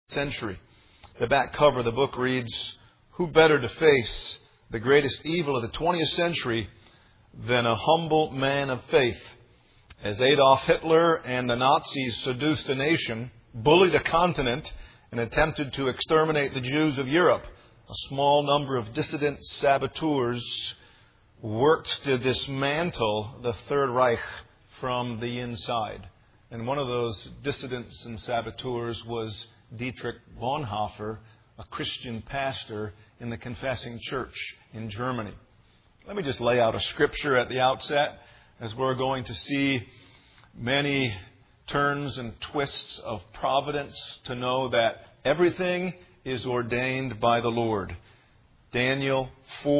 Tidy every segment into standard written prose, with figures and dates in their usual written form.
century. The back cover of the book reads, "Who better to face the greatest evil of the 20th century than a humble man of faith?" As Adolf Hitler and the Nazis seduced a nation, bullied a continent, and attempted to exterminate the Jews of Europe, a small number of dissident saboteurs worked to dismantle the Third Reich from the inside. And one of those dissidents and saboteurs was Dietrich Bonhoeffer, a Christian pastor in the Confessing Church in Germany. Let me just lay out a scripture at the outset, as we're going to see many turns and twists of providence to know that everything is ordained by the Lord. Daniel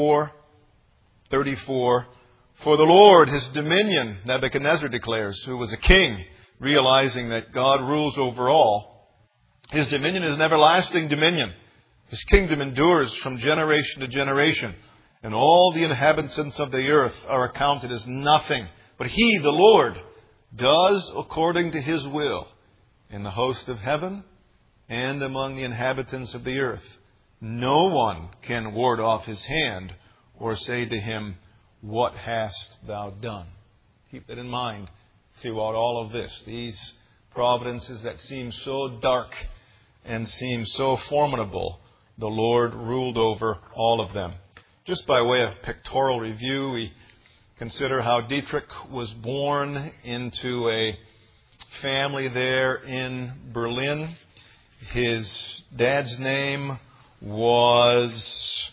4:34. "For the Lord, His dominion," Nebuchadnezzar declares, who was a king, realizing that God rules over all. "His dominion is an everlasting dominion. His kingdom endures from generation to generation. And all the inhabitants of the earth are accounted as nothing. But He, the Lord, does according to His will in the host of heaven and among the inhabitants of the earth. No one can ward off His hand or say to Him, 'What hast thou done?'" Keep that in mind throughout all of this. These providences that seem so dark and seem so formidable, the Lord ruled over all of them. Just by way of pictorial review, we consider how Dietrich was born into a family there in Berlin. His dad's name was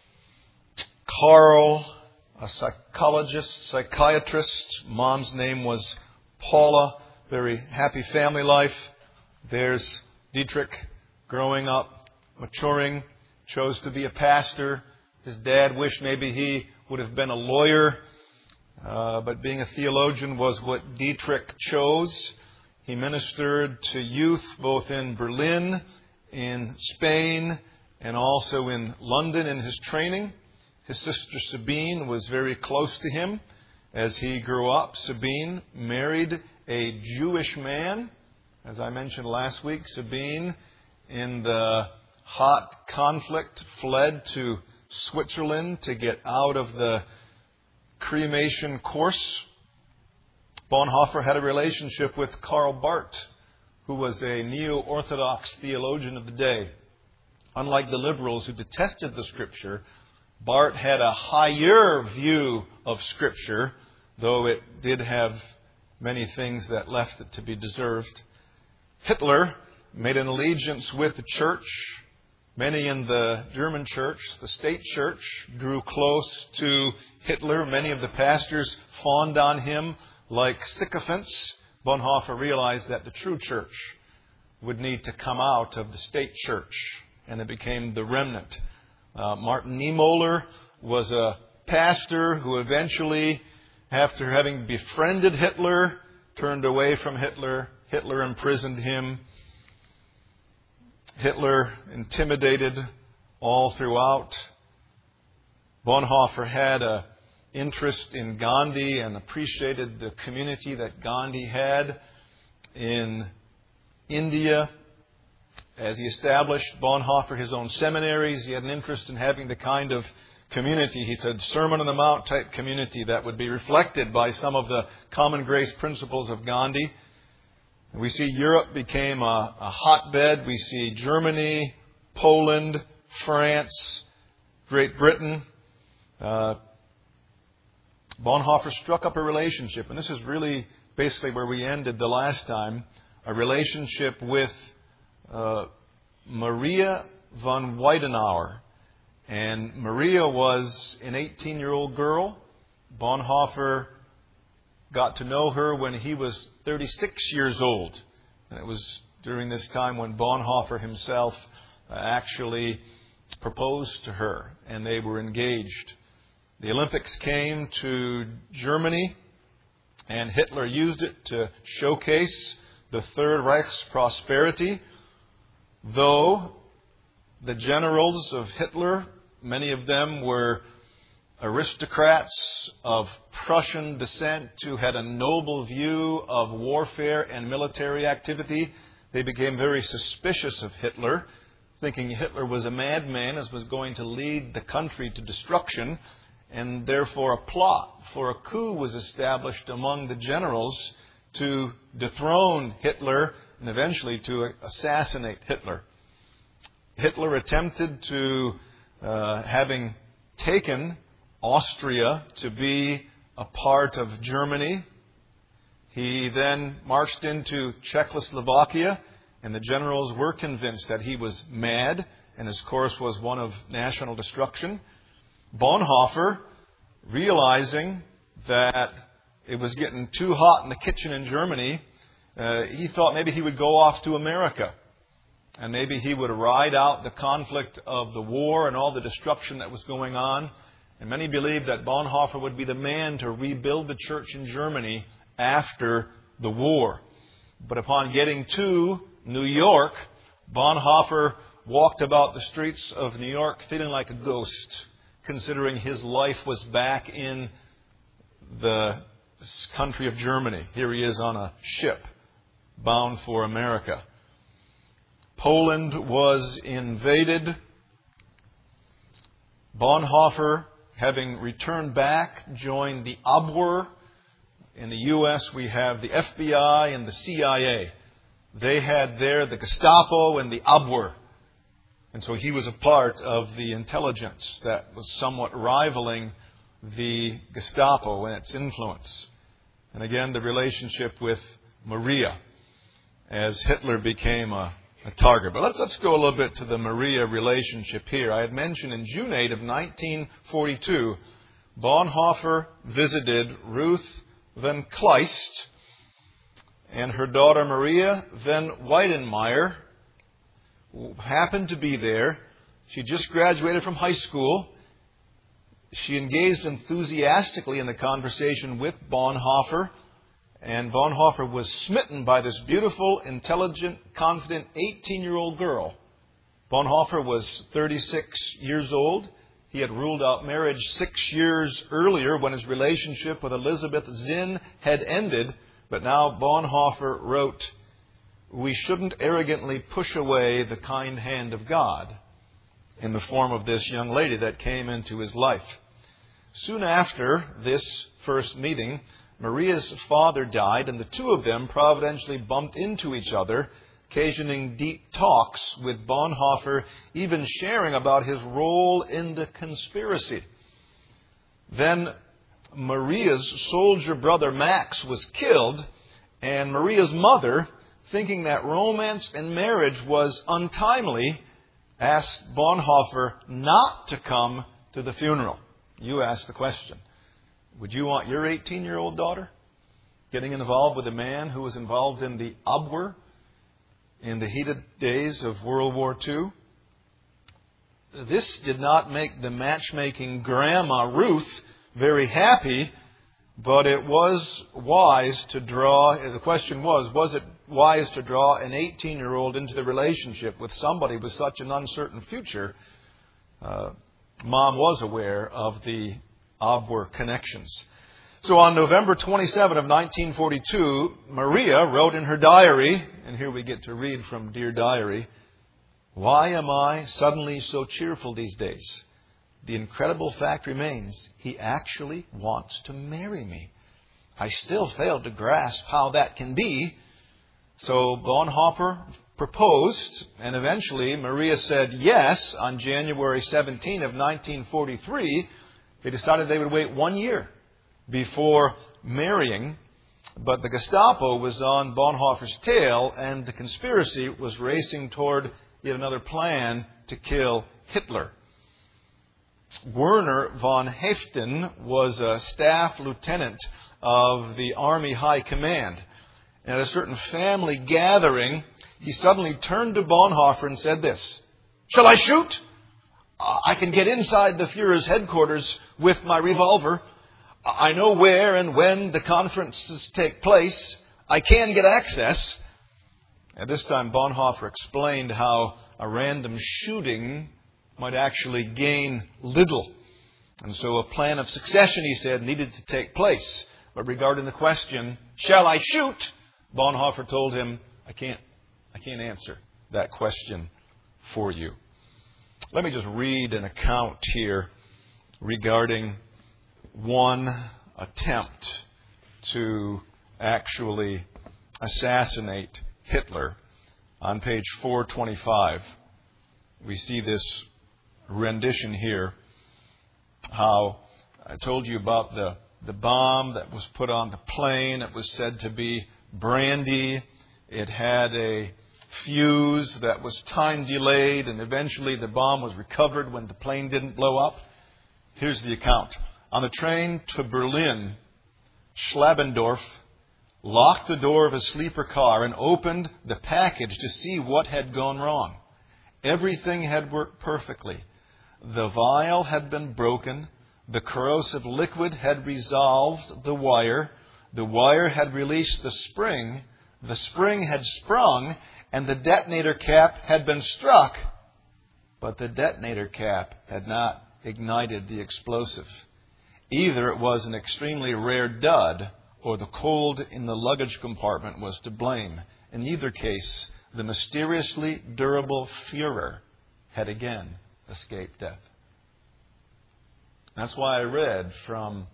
Karl, a psychiatrist. Mom's name was Paula. Very happy family life. There's Dietrich growing up, maturing, chose to be a pastor. His dad wished maybe he would have been a lawyer. But being a theologian was what Dietrich chose. He ministered to youth both in Berlin, in Spain, and also in London in his training. His sister Sabine was very close to him as he grew up. Sabine married a Jewish man. As I mentioned last week, Sabine, in the hot conflict, fled to Switzerland to get out of the cremation course. Bonhoeffer had a relationship with Karl Barth, who was a neo-Orthodox theologian of the day. Unlike the liberals who detested the Scripture, Barth had a higher view of Scripture, though it did have many things that left it to be deserved. Hitler made an allegiance with the church. Many in the German church, the state church, drew close to Hitler. Many of the pastors fawned on him like sycophants. Bonhoeffer realized that the true church would need to come out of the state church, and it became the remnant. Martin Niemöller was a pastor who eventually, after having befriended Hitler, turned away from Hitler. Hitler imprisoned him. Hitler intimidated all throughout. Bonhoeffer had an interest in Gandhi and appreciated the community that Gandhi had in India. As he established, Bonhoeffer, his own seminaries, he had an interest in having the kind of community, he said, Sermon on the Mount type community that would be reflected by some of the common grace principles of Gandhi. We see Europe became a hotbed. We see Germany, Poland, France, Great Britain. Bonhoeffer struck up a relationship, and this is really basically where we ended the last time, a relationship with Maria von Weidenauer. And Maria was an 18-year-old girl. Bonhoeffer got to know her when he was 36 years old. And it was during this time when Bonhoeffer himself actually proposed to her, and they were engaged. The Olympics came to Germany, and Hitler used it to showcase the Third Reich's prosperity. Though the generals of Hitler, many of them were aristocrats of Prussian descent who had a noble view of warfare and military activity, They became very suspicious of Hitler, thinking Hitler was a madman as was going to lead the country to destruction, and therefore a plot for a coup was established among the generals to dethrone Hitler and eventually to assassinate Hitler. Hitler attempted to, having taken Austria to be a part of Germany, he then marched into Czechoslovakia, and the generals were convinced that he was mad and his course was one of national destruction. Bonhoeffer, realizing that it was getting too hot in the kitchen in Germany, he thought maybe he would go off to America. And maybe he would ride out the conflict of the war and all the destruction that was going on. And many believed that Bonhoeffer would be the man to rebuild the church in Germany after the war. But upon getting to New York, Bonhoeffer walked about the streets of New York feeling like a ghost, considering his life was back in the country of Germany. Here he is on a ship bound for America. Poland was invaded. Bonhoeffer, having returned back, joined the Abwehr. In the U.S., we have the FBI and the CIA. They had there the Gestapo and the Abwehr. And so he was a part of the intelligence that was somewhat rivaling the Gestapo and its influence. And again, the relationship with Maria as Hitler became a target. But let's go a little bit to the Maria relationship here. I had mentioned in June 8 of 1942, Bonhoeffer visited Ruth van Kleist and her daughter Maria van Weidenmeyer happened to be there. She just graduated from high school. She engaged enthusiastically in the conversation with Bonhoeffer, and Bonhoeffer was smitten by this beautiful, intelligent, confident 18-year-old girl. Bonhoeffer was 36 years old. He had ruled out marriage 6 years earlier when his relationship with Elizabeth Zinn had ended. But now Bonhoeffer wrote, "We shouldn't arrogantly push away the kind hand of God," in the form of this young lady that came into his life. Soon after this first meeting, Maria's father died, and the two of them providentially bumped into each other, occasioning deep talks with Bonhoeffer, even sharing about his role in the conspiracy. Then Maria's soldier brother Max was killed, and Maria's mother, thinking that romance and marriage was untimely, asked Bonhoeffer not to come to the funeral. You asked the question, would you want your 18-year-old daughter getting involved with a man who was involved in the Abwehr in the heated days of World War II? This did not make the matchmaking grandma Ruth very happy, but it was wise to draw, the question was it wise to draw an 18-year-old into the relationship with somebody with such an uncertain future? Mom was aware of the Abwehr connections. So on November 27 of 1942, Maria wrote in her diary, and here we get to read from Dear Diary, "Why am I suddenly so cheerful these days? The incredible fact remains, he actually wants to marry me. I still fail to grasp how that can be." So Bonhoeffer proposed, and eventually Maria said yes on January 17 of 1943. They decided they would wait 1 year before marrying, but the Gestapo was on Bonhoeffer's tail, and the conspiracy was racing toward yet another plan to kill Hitler. Werner von Haeften was a staff lieutenant of the Army High Command. And at a certain family gathering, he suddenly turned to Bonhoeffer and said this, "Shall I shoot? I can get inside the Fuhrer's headquarters with my revolver. I know where and when the conferences take place. I can get access." At this time, Bonhoeffer explained how a random shooting might actually gain little. And so a plan of succession, he said, needed to take place. But regarding the question, "Shall I shoot?" Bonhoeffer told him, I I can't answer that question for you. Let me just read an account here regarding one attempt to actually assassinate Hitler. On page 425, we see this rendition here, how I told you about the bomb that was put on the plane. It was said to be brandy. It had a fuse that was time delayed, and eventually the bomb was recovered when the plane didn't blow up. Here's the account. On the train to Berlin, Schlabendorf locked the door of his sleeper car and opened the package to see what had gone wrong. Everything had worked perfectly. The vial had been broken. The corrosive liquid had resolved the wire. The wire had released the spring. The spring had sprung, and the detonator cap had been struck. But the detonator cap had not ignited the explosive. Either it was an extremely rare dud, or the cold in the luggage compartment was to blame. In either case, the mysteriously durable Führer had again escaped death. That's why I read from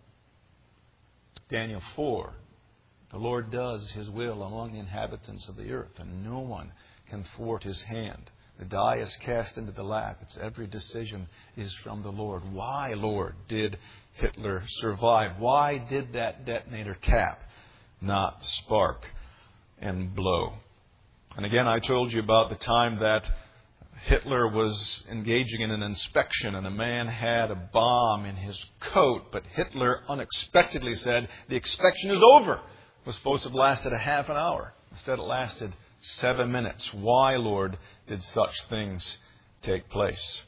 Daniel 4. The Lord does His will among the inhabitants of the earth, and no one can thwart His hand. The die is cast into the lap. Its every decision is from the Lord. Why, Lord, did Hitler survive? Why did that detonator cap not spark and blow? And again, I told you about the time that Hitler was engaging in an inspection, and a man had a bomb in his coat, but Hitler unexpectedly said, "The inspection is over." It was supposed to have lasted a half an hour. Instead, it lasted 7 minutes. Why, Lord, did such things take place?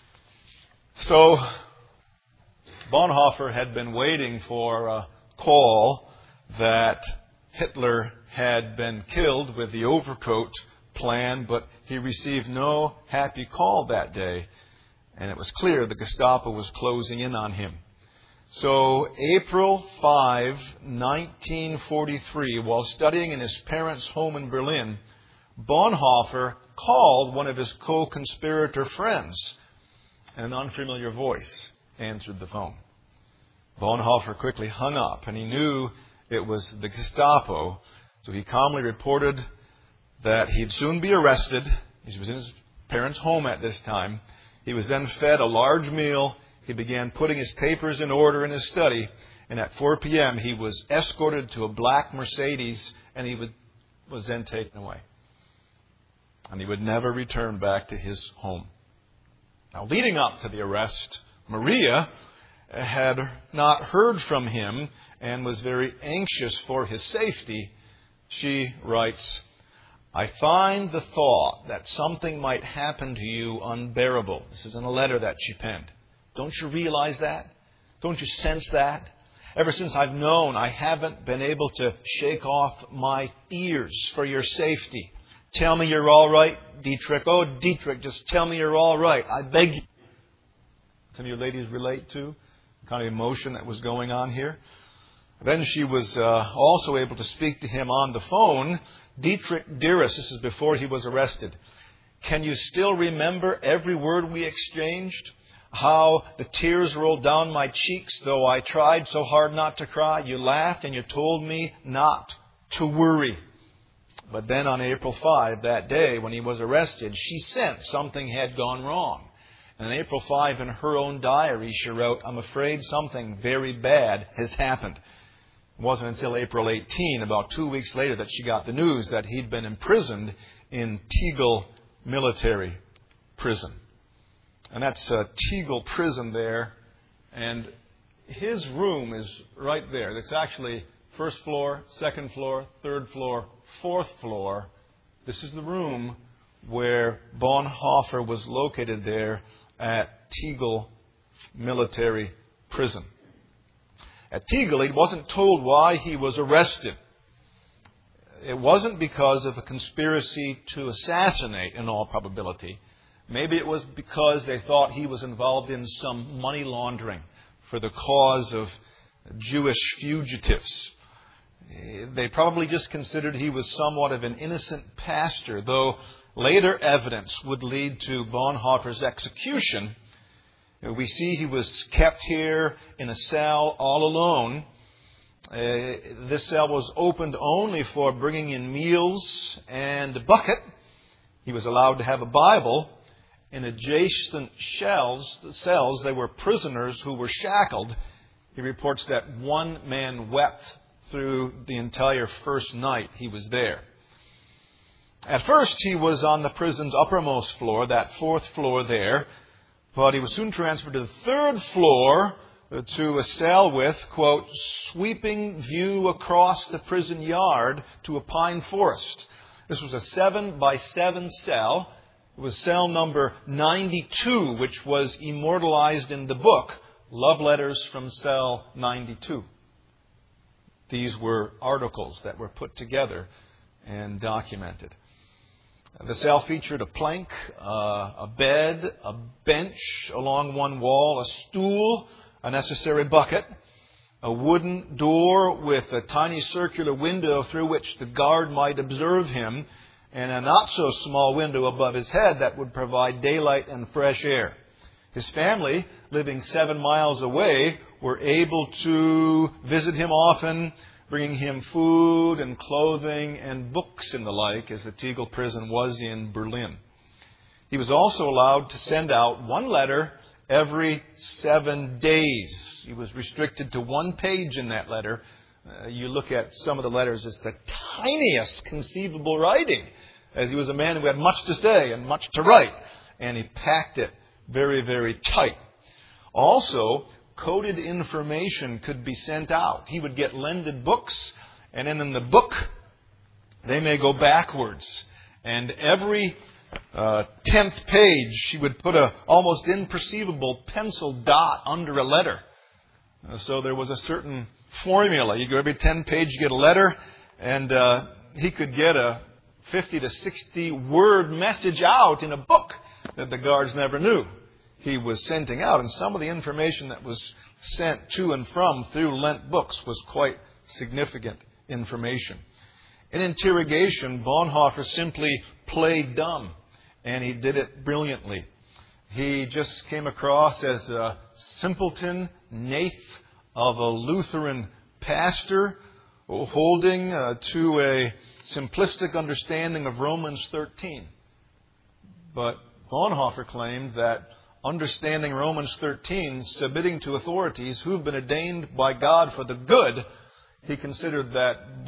So, Bonhoeffer had been waiting for a call that Hitler had been killed with the overcoat plan, but he received no happy call that day, and it was clear the Gestapo was closing in on him. So, April 5, 1943, while studying in his parents' home in Berlin, Bonhoeffer called one of his co-conspirator friends, and an unfamiliar voice answered the phone. Bonhoeffer quickly hung up, and he knew it was the Gestapo, so he calmly reported that he'd soon be arrested. He was in his parents' home at this time. He was then fed a large meal. He began putting his papers in order in his study, and at 4 p.m. he was escorted to a black Mercedes, and he was then taken away. And he would never return back to his home. Now, leading up to the arrest, Maria had not heard from him and was very anxious for his safety. She writes, "I find the thought that something might happen to you unbearable." This is in a letter that she penned. Don't you realize that? Don't you sense that? Ever since I've known, I haven't been able to shake off my fears for your safety. Tell me you're all right, Dietrich. Oh, Dietrich, just tell me you're all right. I beg you. Some of you ladies relate to the kind of emotion that was going on here. Then she was also able to speak to him on the phone. "Dietrich, dearest," this is before he was arrested, "can you still remember every word we exchanged? How the tears rolled down my cheeks, though I tried so hard not to cry. You laughed and you told me not to worry." But then on April 5, that day when he was arrested, she sensed something had gone wrong. And on April 5, in her own diary, she wrote, "I'm afraid something very bad has happened." It wasn't until April 18, about 2 weeks later, that she got the news that he'd been imprisoned in Tegel military prison. And that's Tegel prison there. And his room is right there. It's actually first floor, second floor, third floor, fourth floor. This is the room where Bonhoeffer was located there at Tegel military prison. At Tegel, he wasn't told why he was arrested. It wasn't because of a conspiracy to assassinate, in all probability. Maybe it was because they thought he was involved in some money laundering for the cause of Jewish fugitives. They probably just considered he was somewhat of an innocent pastor, though later evidence would lead to Bonhoeffer's execution. We see he was kept here in a cell all alone. This cell was opened only for bringing in meals and a bucket. He was allowed to have a Bible. In adjacent cells, there were prisoners who were shackled. He reports that one man wept through the entire first night he was there. At first, he was on the prison's uppermost floor, that fourth floor there, but he was soon transferred to the third floor to a cell with, quote, sweeping view across the prison yard to a pine forest. This was a 7-by-7 cell. It was cell number 92, which was immortalized in the book, Love Letters from Cell 92. These were articles that were put together and documented. The cell featured a plank, a bed, a bench along one wall, a stool, a necessary bucket, a wooden door with a tiny circular window through which the guard might observe him, and a not-so-small window above his head that would provide daylight and fresh air. His family, living 7 miles away, were able to visit him often, bringing him food and clothing and books and the like, as the Tegel prison was in Berlin. He was also allowed to send out one letter every 7 days. He was restricted to 1 page in that letter. You look at some of the letters, it's the tiniest conceivable writing, as he was a man who had much to say and much to write, and he packed it very, very tight. Also, coded information could be sent out. He would get lended books, and then in the book, they may go backwards. And every 10th page, she would put a almost imperceivable pencil dot under a letter. So there was a certain formula. You go every 10 page, you get a letter, and he could get a 50 to 60 word message out in a book that the guards never knew he was sending out. And some of the information that was sent to and from through lent books was quite significant information. In interrogation, Bonhoeffer simply played dumb, and he did it brilliantly. He just came across as a simpleton naif of a Lutheran pastor holding to a simplistic understanding of Romans 13. But Bonhoeffer claimed that understanding Romans 13, submitting to authorities who've been ordained by God for the good, he considered that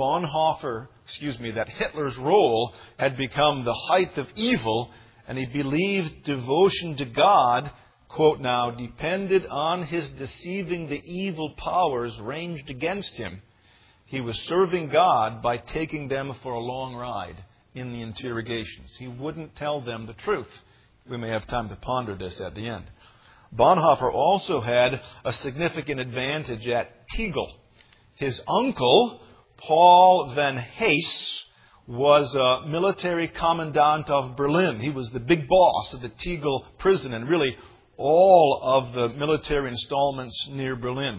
that Hitler's role had become the height of evil, and he believed devotion to God, quote now, depended on his deceiving the evil powers ranged against him. He was serving God by taking them for a long ride in the interrogations. He wouldn't tell them the truth. We may have time to ponder this at the end. Bonhoeffer also had a significant advantage at Tegel. His uncle, Paul van Hees, was a military commandant of Berlin. He was the big boss of the Tegel prison and really all of the military installments near Berlin.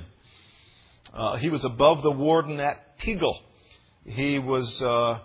He was above the warden at Tegel. He was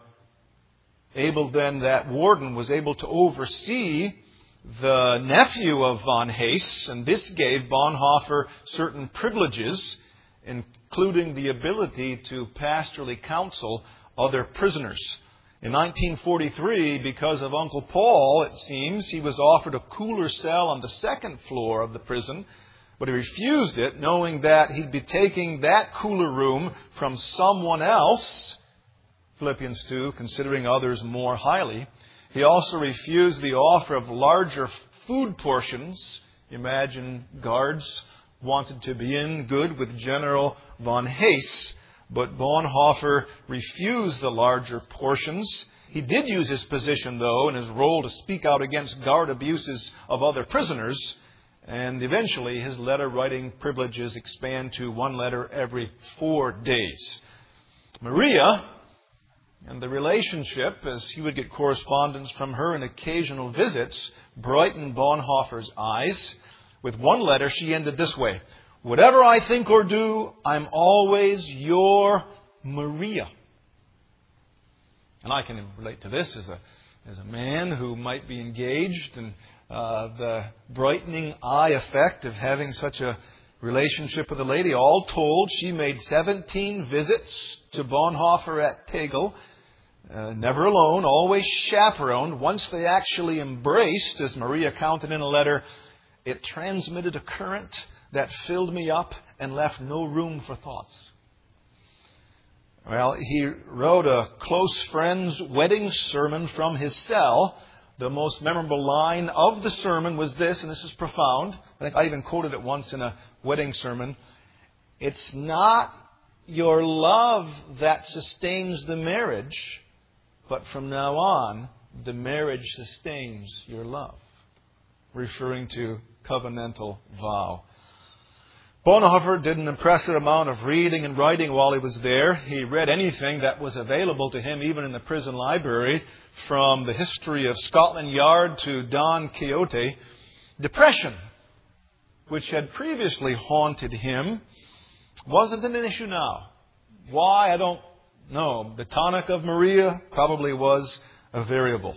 that warden was able to oversee the nephew of von Hees, and this gave Bonhoeffer certain privileges, including the ability to pastorally counsel other prisoners. In 1943, because of Uncle Paul, it seems, he was offered a cooler cell on the second floor of the prison, but he refused it, knowing that he'd be taking that cooler room from someone else, Philippians 2, considering others more highly. He also refused the offer of larger food portions. Imagine guards wanted to be in good with General von Hees, but Bonhoeffer refused the larger portions. He did use his position, though, in his role to speak out against guard abuses of other prisoners, and eventually his letter-writing privileges expand to 1 letter every 4 days. Maria, and the relationship, as he would get correspondence from her and occasional visits, brightened Bonhoeffer's eyes. With 1 letter, she ended this way: "Whatever I think or do, I'm always your Maria. And I can relate to this as a man who might be engaged, and the brightening eye effect of having such a relationship with a lady. All told, she made 17 visits to Bonhoeffer at Tegel. Never alone, always chaperoned. Once they actually embraced, as Maria counted in a letter, it transmitted a current that filled me up and left no room for thoughts. Well, he wrote a close friend's wedding sermon from his cell. The most memorable line of the sermon was this, and this is profound. I think I even quoted it once in a wedding sermon. It's not your love that sustains the marriage, but from now on, the marriage sustains your love. Referring to covenantal vow. Bonhoeffer did an impressive amount of reading and writing while he was there. He read anything that was available to him, even in the prison library, from the history of Scotland Yard to Don Quixote. Depression, which had previously haunted him, wasn't an issue now. Why? I don't know. The tonic of Maria probably was a variable.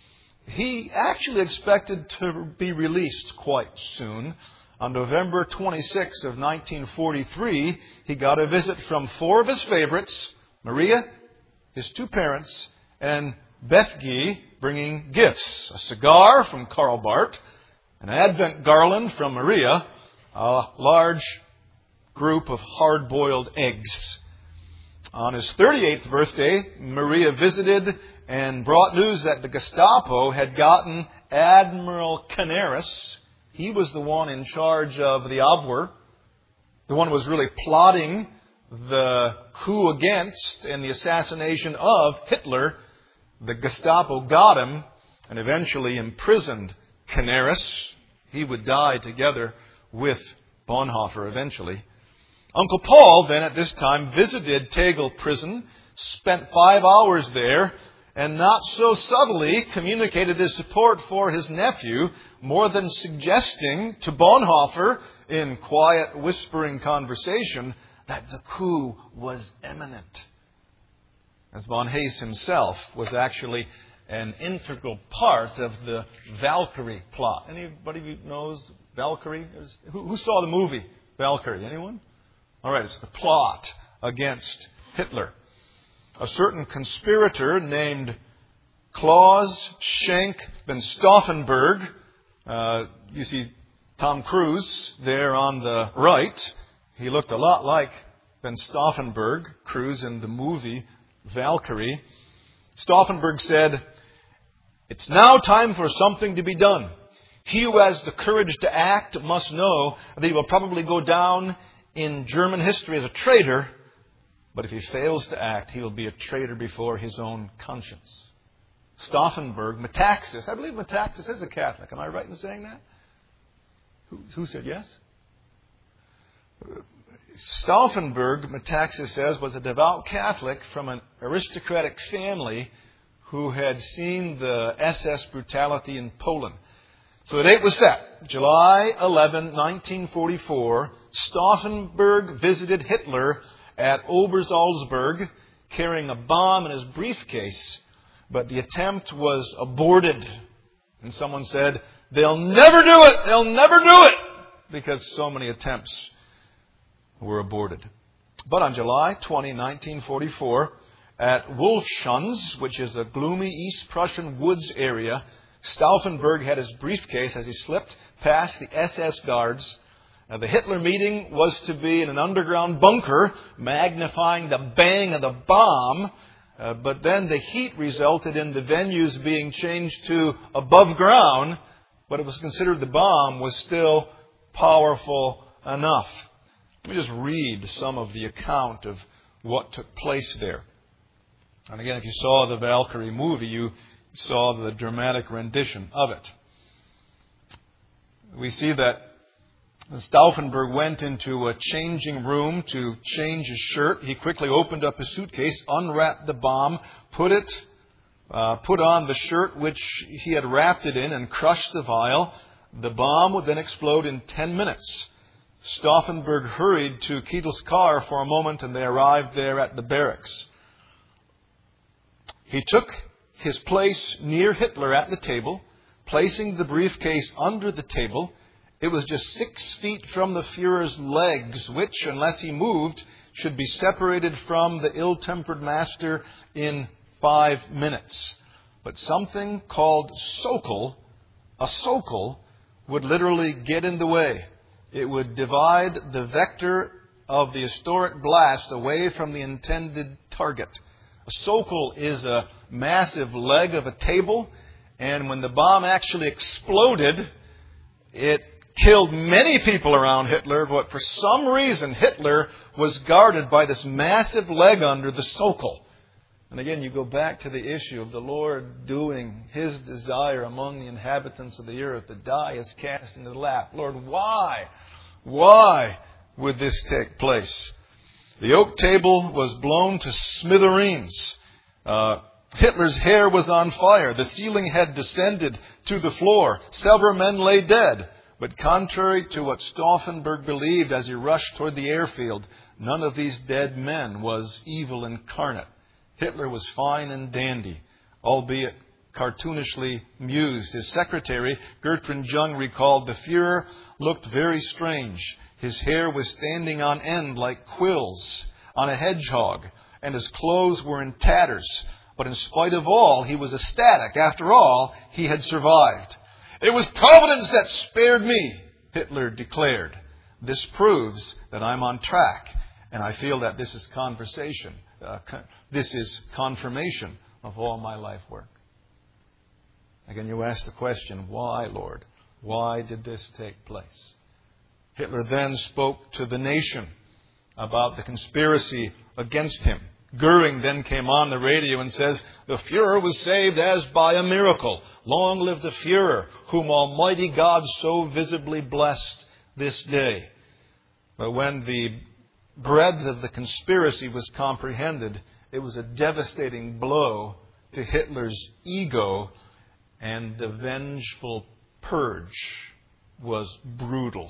He actually expected to be released quite soon. On November 26 of 1943, he got a visit from 4 of his favorites, Maria, his 2 parents, and Bethge, bringing gifts. A cigar from Karl Barth, an Advent garland from Maria, a large group of hard-boiled eggs. On his 38th birthday, Maria visited and brought news that the Gestapo had gotten Admiral Canaris. He was the one in charge of the Abwehr, the one who was really plotting the coup against and the assassination of Hitler. The Gestapo got him and eventually imprisoned Canaris. He would die together with Bonhoeffer eventually. Uncle Paul then at this time visited Tegel prison, spent 5 hours there, and not so subtly communicated his support for his nephew, more than suggesting to Bonhoeffer in quiet whispering conversation that the coup was imminent. As von Hase himself was actually an integral part of the Valkyrie plot. Anybody who knows Valkyrie? Who saw the movie Valkyrie? Anyone? All right, it's the plot against Hitler. A certain conspirator named Klaus Schenk von Stauffenberg, you see Tom Cruise there on the right. He looked a lot like von Stauffenberg, Cruise in the movie Valkyrie. Stauffenberg said, "It's now time for something to be done. He who has the courage to act must know that he will probably go down in German history as a traitor, but if he fails to act, he will be a traitor before his own conscience." Stauffenberg, Metaxas, I believe Metaxas is a Catholic. Am I right in saying that? Who said yes? Stauffenberg, Metaxas says, was a devout Catholic from an aristocratic family who had seen the SS brutality in Poland. So the date was set. July 11, 1944, Stauffenberg visited Hitler at Obersalzberg carrying a bomb in his briefcase. But the attempt was aborted. And someone said, "They'll never do it! They'll never do it!" Because so many attempts were aborted. But on July 20, 1944, at Wolfschanz, which is a gloomy East Prussian woods area, Stauffenberg had his briefcase as he slipped past the SS guards. The Hitler meeting was to be in an underground bunker, magnifying the bang of the bomb. But then the heat resulted in the venues being changed to above ground. But it was considered the bomb was still powerful enough. Let me just read some of the account of what took place there. And again, if you saw the Valkyrie movie, you saw the dramatic rendition of it. We see that Stauffenberg went into a changing room to change his shirt. He quickly opened up his suitcase, unwrapped the bomb, put on the shirt which he had wrapped it in, and crushed the vial. The bomb would then explode in 10 minutes. Stauffenberg hurried to Keitel's car for a moment, and they arrived there at the barracks. He took his place near Hitler at the table, placing the briefcase under the table. It was just 6 feet from the Führer's legs, which, unless he moved, should be separated from the ill-tempered master in 5 minutes. But something called a Sokol, would literally get in the way. It would divide the vector of the historic blast away from the intended target. A Sokol is a massive leg of a table, and when the bomb actually exploded, it killed many people around Hitler, but for some reason Hitler was guarded by this massive leg under the Sokol. And again, you go back to the issue of the Lord doing His desire among the inhabitants of the earth. The die is cast into the lap. Lord, why? Why would this take place? The oak table was blown to smithereens. Hitler's hair was on fire. The ceiling had descended to the floor. Several men lay dead. But contrary to what Stauffenberg believed as he rushed toward the airfield, none of these dead men was evil incarnate. Hitler was fine and dandy, albeit cartoonishly mused. His secretary, Gertrude Jung, recalled the Führer looked very strange. His hair was standing on end like quills on a hedgehog, and his clothes were in tatters. But in spite of all, he was ecstatic. After all, he had survived. It was Providence that spared me, Hitler declared. This proves that I'm on track, and I feel that this is this is confirmation of all my life work. Again, you ask the question, why, Lord? Why did this take place? Hitler then spoke to the nation about the conspiracy against him. Goering then came on the radio and says, the Führer was saved as by a miracle. Long live the Führer, whom Almighty God so visibly blessed this day. But when the breadth of the conspiracy was comprehended, it was a devastating blow to Hitler's ego, and the vengeful purge was brutal.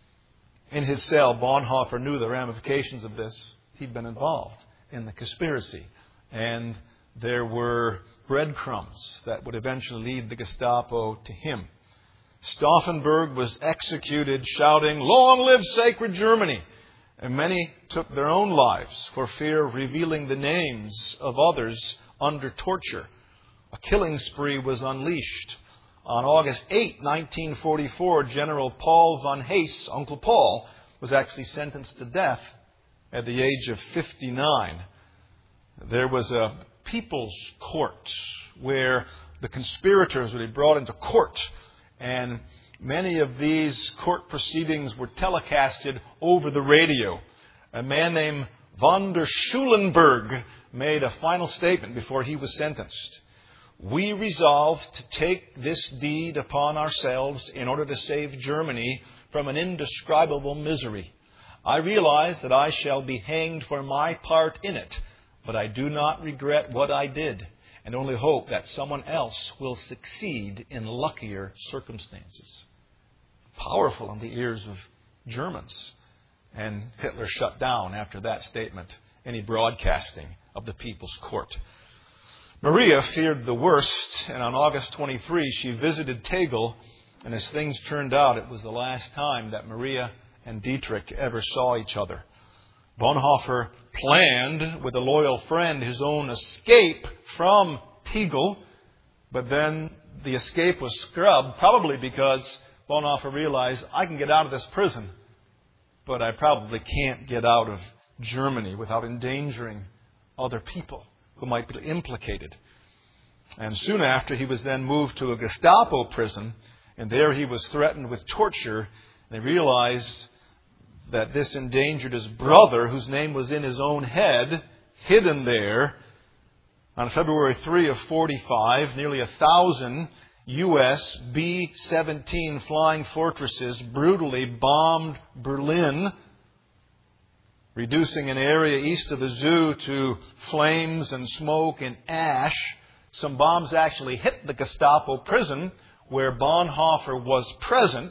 In his cell, Bonhoeffer knew the ramifications of this. He'd been involved in the conspiracy, and there were breadcrumbs that would eventually lead the Gestapo to him. Stauffenberg was executed shouting, "Long live sacred Germany!" And many took their own lives for fear of revealing the names of others under torture. A killing spree was unleashed. On August 8, 1944, General Paul von Hase, Uncle Paul, was actually sentenced to death at the age of 59. There was a people's court where the conspirators would be brought into court, and many of these court proceedings were telecasted over the radio. A man named von der Schulenburg made a final statement before he was sentenced. We resolve to take this deed upon ourselves in order to save Germany from an indescribable misery. I realize that I shall be hanged for my part in it, but I do not regret what I did, and only hope that someone else will succeed in luckier circumstances. Powerful in the ears of Germans. And Hitler shut down after that statement any broadcasting of the People's Court. Maria feared the worst, and on August 23 she visited Tegel, and as things turned out, it was the last time that Maria and Dietrich ever saw each other. Bonhoeffer planned with a loyal friend his own escape from Tegel, but then the escape was scrubbed, probably because Bonhoeffer realized, I can get out of this prison, but I probably can't get out of Germany without endangering other people who might be implicated. And soon after, he was then moved to a Gestapo prison, and there he was threatened with torture. They realized that this endangered his brother, whose name was in his own head, hidden there. On February 3 of 45, nearly 1,000 U.S. B-17 flying fortresses brutally bombed Berlin, reducing an area east of the zoo to flames and smoke and ash. Some bombs actually hit the Gestapo prison where Bonhoeffer was present,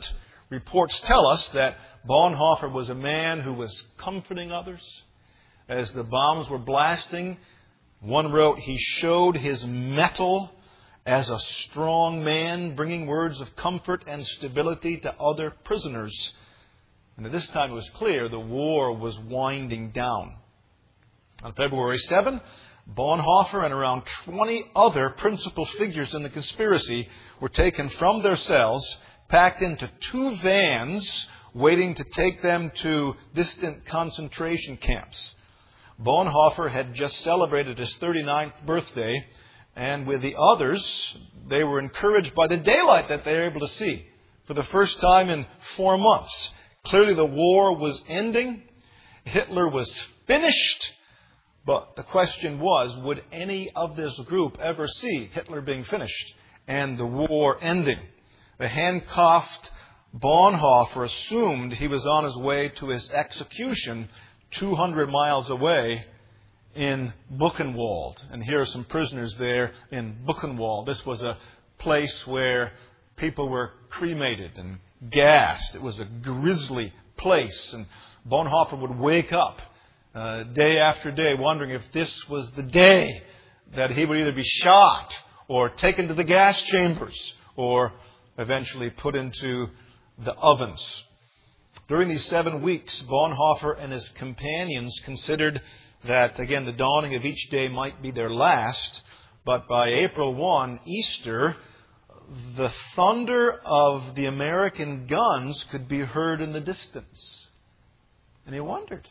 reports tell us that Bonhoeffer was a man who was comforting others. As the bombs were blasting, one wrote, he showed his mettle as a strong man, bringing words of comfort and stability to other prisoners. And at this time it was clear the war was winding down. On February 7, Bonhoeffer and around 20 other principal figures in the conspiracy were taken from their cells, packed into 2 vans, waiting to take them to distant concentration camps. Bonhoeffer had just celebrated his 39th birthday, and with the others, they were encouraged by the daylight that they were able to see for the first time in 4 months. Clearly the war was ending. Hitler was finished. But the question was, would any of this group ever see Hitler being finished and the war ending? The handcuffed Bonhoeffer assumed he was on his way to his execution 200 miles away in Buchenwald. And here are some prisoners there in Buchenwald. This was a place where people were cremated and gassed. It was a grisly place. And Bonhoeffer would wake up day after day wondering if this was the day that he would either be shot or taken to the gas chambers or eventually put into the ovens. During these 7 weeks, Bonhoeffer and his companions considered that, again, the dawning of each day might be their last. But by April 1, Easter, the thunder of the American guns could be heard in the distance. And he wondered,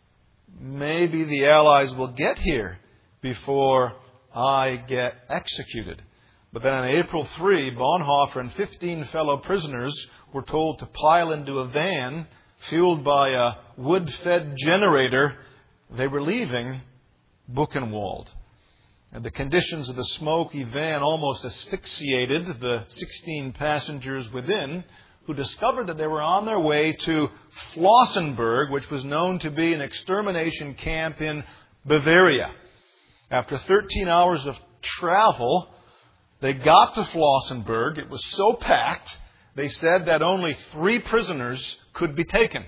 maybe the Allies will get here before I get executed. But then on April 3, Bonhoeffer and 15 fellow prisoners were told to pile into a van fueled by a wood-fed generator. They were leaving Buchenwald. And the conditions of the smoky van almost asphyxiated the 16 passengers within, who discovered that they were on their way to Flossenburg, which was known to be an extermination camp in Bavaria. After 13 hours of travel, they got to Flossenburg. It was so packed, they said that only 3 prisoners could be taken.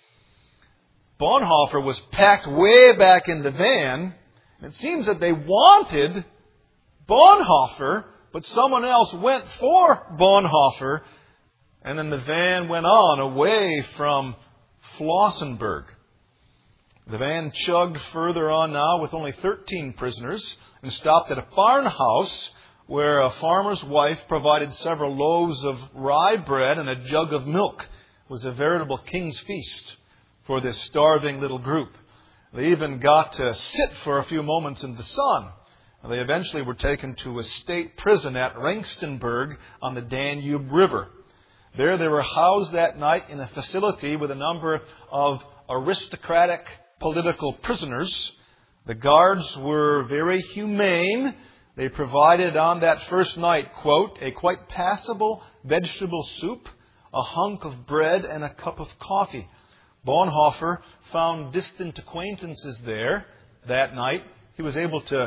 Bonhoeffer was packed way back in the van. It seems that they wanted Bonhoeffer, but someone else went for Bonhoeffer, and then the van went on away from Flossenburg. The van chugged further on now with only 13 prisoners and stopped at a farmhouse where a farmer's wife provided several loaves of rye bread and a jug of milk. It was a veritable king's feast for this starving little group. They even got to sit for a few moments in the sun. They eventually were taken to a state prison at Regensburg on the Danube River. There they were housed that night in a facility with a number of aristocratic political prisoners. The guards were very humane. They provided on that first night, quote, a quite passable vegetable soup, a hunk of bread, and a cup of coffee. Bonhoeffer found distant acquaintances there that night. He was able to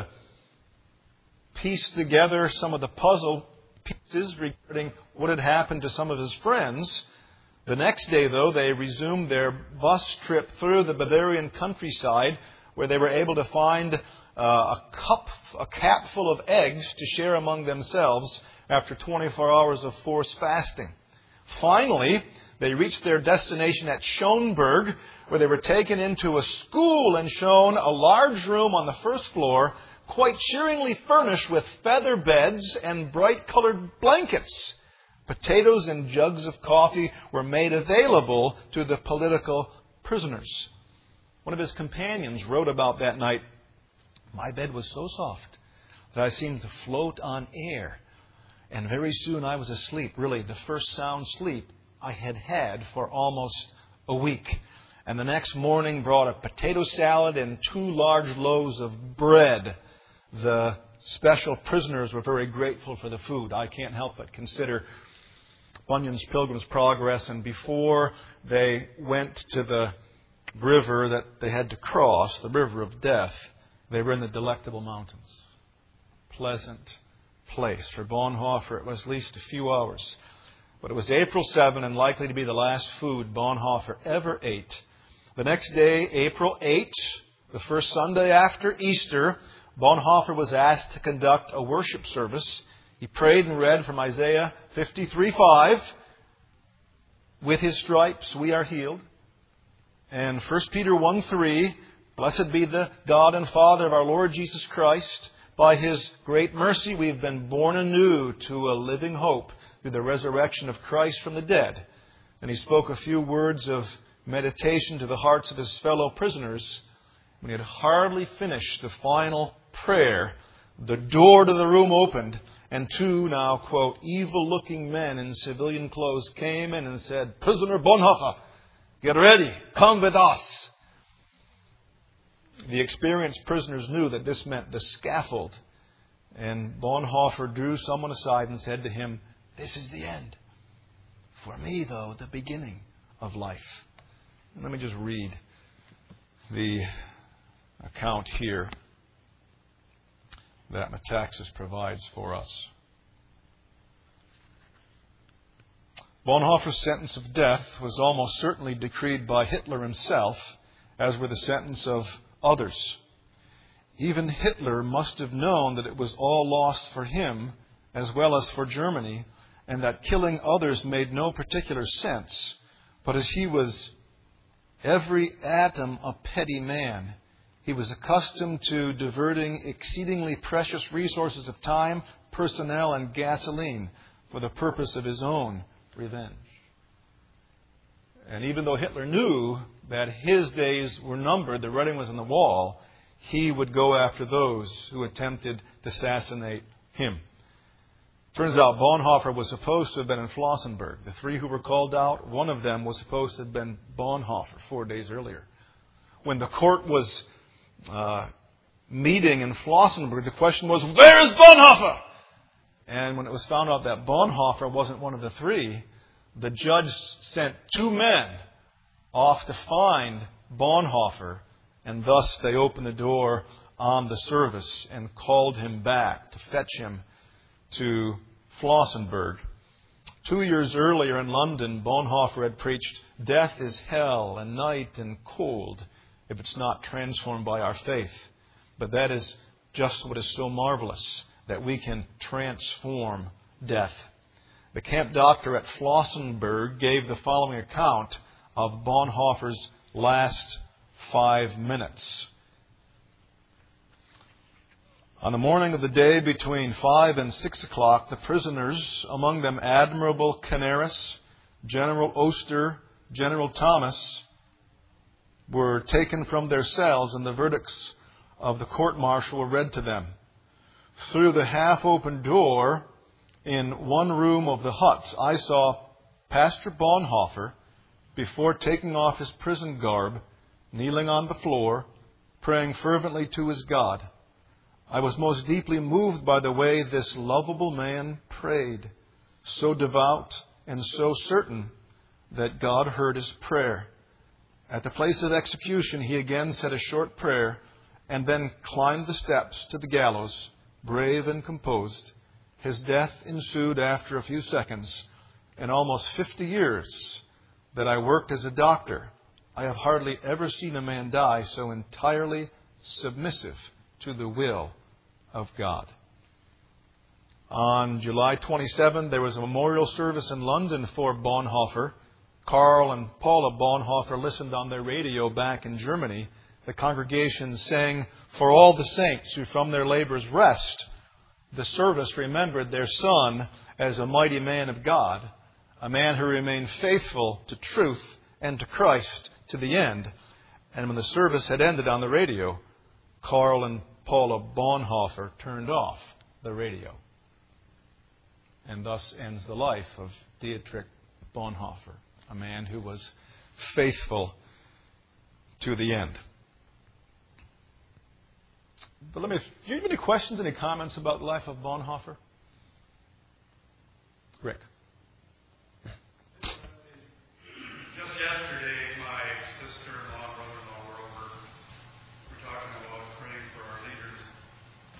piece together some of the puzzle pieces regarding what had happened to some of his friends. The next day, though, they resumed their bus trip through the Bavarian countryside, where they were able to find a cap full of eggs to share among themselves after 24 hours of forced fasting. Finally, they reached their destination at Schönberg, where they were taken into a school and shown a large room on the first floor, quite cheeringly furnished with feather beds and bright-colored blankets. Potatoes and jugs of coffee were made available to the political prisoners. One of his companions wrote about that night, "My bed was so soft that I seemed to float on air. And very soon I was asleep, really the first sound sleep I had had for almost a week. And the next morning brought a potato salad and 2 large loaves of bread." The special prisoners were very grateful for the food. I can't help but consider Bunyan's Pilgrim's Progress, and before they went to the river that they had to cross, the river of death, they were in the Delectable Mountains. Pleasant place. For Bonhoeffer, it was at least a few hours. But it was April 7 and likely to be the last food Bonhoeffer ever ate. The next day, April 8, the first Sunday after Easter, Bonhoeffer was asked to conduct a worship service. He prayed and read from Isaiah 53:5. With His stripes we are healed. And 1 Peter 1:3, blessed be the God and Father of our Lord Jesus Christ. By His great mercy we have been born anew to a living hope through the resurrection of Christ from the dead. And he spoke a few words of meditation to the hearts of his fellow prisoners. When he had hardly finished the final prayer, the door to the room opened, and two now, quote, evil-looking men in civilian clothes came in and said, "Prisoner Bonhoeffer, get ready, come with us." The experienced prisoners knew that this meant the scaffold. And Bonhoeffer drew someone aside and said to him, "This is the end. For me, though, the beginning of life." And let me just read the account here that Metaxas provides for us. Bonhoeffer's sentence of death was almost certainly decreed by Hitler himself, as were the sentence of others. Even Hitler must have known that it was all lost for him as well as for Germany, and that killing others made no particular sense. But as he was every atom a petty man, he was accustomed to diverting exceedingly precious resources of time, personnel, and gasoline for the purpose of his own revenge. And even though Hitler knew that his days were numbered, the writing was on the wall, he would go after those who attempted to assassinate him. Turns out Bonhoeffer was supposed to have been in Flossenburg. The three who were called out, one of them was supposed to have been Bonhoeffer 4 days earlier. When the court was meeting in Flossenburg, the question was, "Where is Bonhoeffer?" And when it was found out that Bonhoeffer wasn't one of the three, the judge sent 2 men off to find Bonhoeffer, and thus they opened the door on the service and called him back to fetch him to Flossenburg. 2 years earlier in London, Bonhoeffer had preached, "Death is hell and night and cold if it's not transformed by our faith." But that is just what is so marvelous, that we can transform death. The camp doctor at Flossenburg gave the following account of Bonhoeffer's last 5 minutes. On the morning of the day between 5 and 6 o'clock, the prisoners, among them Admiral Canaris, General Oster, General Thomas, were taken from their cells, and the verdicts of the court-martial were read to them. Through the half-open door in one room of the huts, I saw Pastor Bonhoeffer, before taking off his prison garb, kneeling on the floor, praying fervently to his God. I was most deeply moved by the way this lovable man prayed, so devout and so certain that God heard his prayer. At the place of execution, he again said a short prayer and then climbed the steps to the gallows, brave and composed. His death ensued after a few seconds. In almost 50 years that I worked as a doctor, I have hardly ever seen a man die so entirely submissive to the will of God. On July 27, there was a memorial service in London for Bonhoeffer. Karl and Paula Bonhoeffer listened on their radio back in Germany. The congregation sang, "For all the saints who from their labors rest." The service remembered their son as a mighty man of God, a man who remained faithful to truth and to Christ to the end. And when the service had ended on the radio, Karl and Paula Bonhoeffer turned off the radio. And thus ends the life of Dietrich Bonhoeffer, a man who was faithful to the end. But do you have any questions, any comments about the life of Bonhoeffer? Rick. Just yesterday, my sister-in-law, brother-in-law were over. We're talking about praying for our leaders.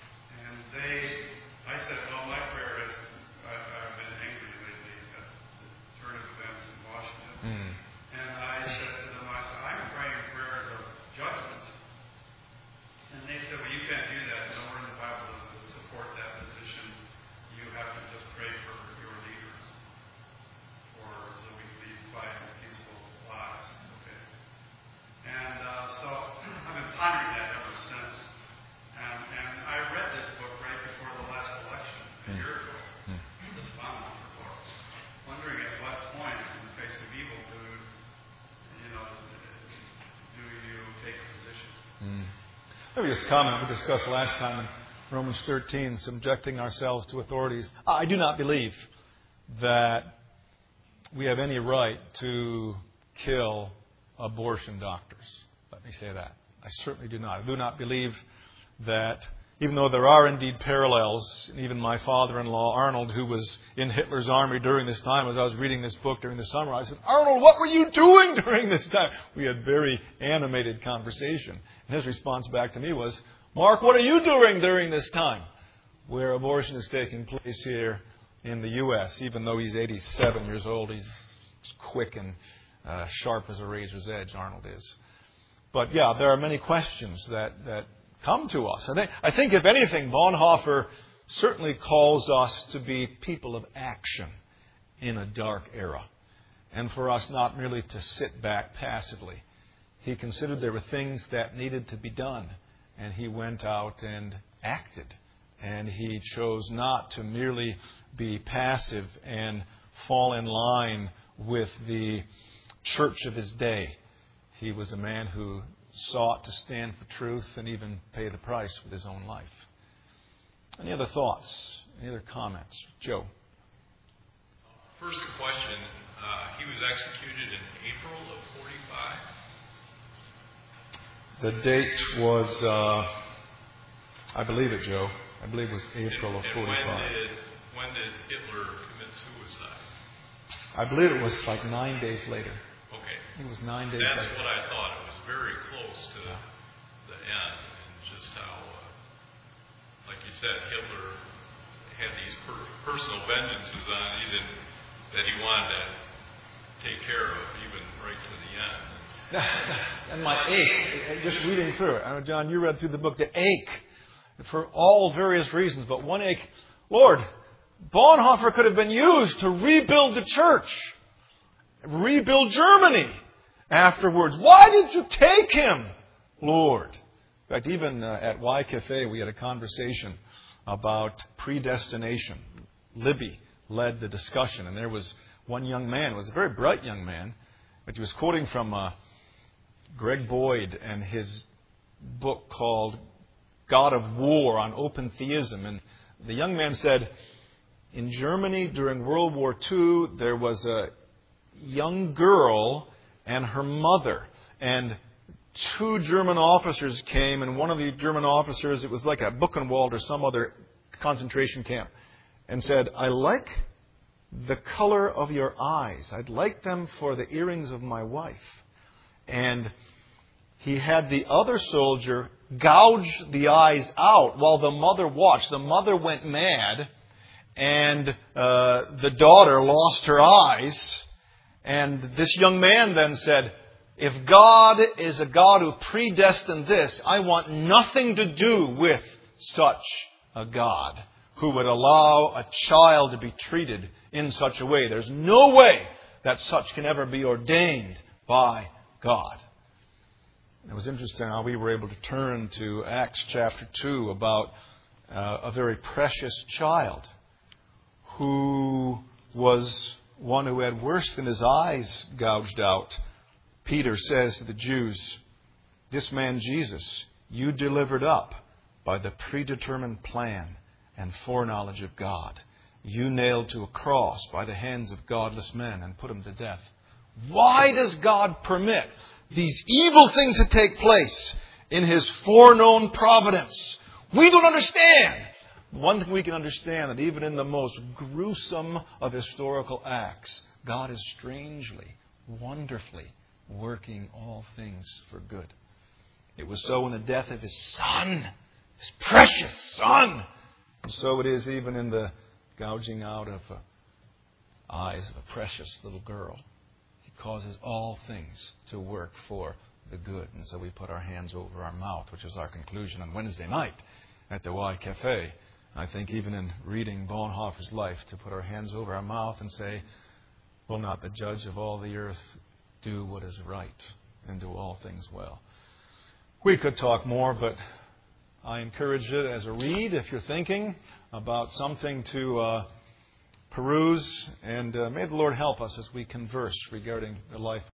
And I said, well, my prayer is, I've been angry lately at the Maybe just a comment we discussed last time in Romans 13, subjecting ourselves to authorities. I do not believe that we have any right to kill abortion doctors. Let me say that. I certainly do not. I do not believe that, even though there are indeed parallels, even my father-in-law, Arnold, who was in Hitler's army during this time, as I was reading this book during the summer, I said, "Arnold, what were you doing during this time?" We had very animated conversation. And his response back to me was, "Mark, what are you doing during this time?" Where abortion is taking place here in the U.S., even though he's 87 years old, he's quick and sharp as a razor's edge, Arnold is. But yeah, there are many questions that come to us. I think, if anything, Bonhoeffer certainly calls us to be people of action in a dark era, and for us not merely to sit back passively. He considered there were things that needed to be done, and he went out and acted. And he chose not to merely be passive and fall in line with the church of his day. He was a man who sought to stand for truth and even pay the price with his own life. Any other thoughts? Any other comments? Joe? First question. He was executed in April of 45. The date was, I believe it, Joe. I believe it was April of 45. When did Hitler commit suicide? I believe it was like 9 days later. Okay. It was 9 days That's later. what I thought. It was very close to the end. And just how, like you said, Hitler had these personal vengeances on you that he wanted to take care of, even right to the end. And my ache, just reading through it. I know, John, you read through the book, the ache, for all various reasons, but one ache. Lord, Bonhoeffer could have been used to rebuild the church, rebuild Germany afterwards. Why did you take him, Lord? In fact, even at Y Cafe, we had a conversation about predestination. Libby led the discussion, and there was one young man, was a very bright young man, but he was quoting from Greg Boyd and his book called God of War on Open Theism. And the young man said, in Germany during World War II, there was a young girl and her mother. And 2 German officers came, and one of the German officers, it was like a Buchenwald or some other concentration camp, and said, "I like the color of your eyes. I'd like them for the earrings of my wife." And he had the other soldier gouge the eyes out while the mother watched. The mother went mad, and the daughter lost her eyes. And this young man then said, "If God is a God who predestined this, I want nothing to do with such a God who would allow a child to be treated in such a way. There's no way that such can ever be ordained by God." It was interesting how we were able to turn to Acts chapter 2 about a very precious child who was one who had worse than his eyes gouged out. Peter says to the Jews, "This man Jesus you delivered up by the predetermined plan and foreknowledge of God. You nailed to a cross by the hands of godless men and put him to death." Why does God permit these evil things to take place in His foreknown providence? We don't understand. One thing we can understand, that even in the most gruesome of historical acts, God is strangely, wonderfully working all things for good. It was so in the death of His Son, His precious Son. And so it is even in the gouging out of eyes of a precious little girl. He causes all things to work for the good. And so we put our hands over our mouth, which was our conclusion on Wednesday night at the Y Cafe. I think even in reading Bonhoeffer's life, to put our hands over our mouth and say, "Will not the judge of all the earth do what is right and do all things well?" We could talk more, but I encourage it as a read if you're thinking about something to peruse. And may the Lord help us as we converse regarding the life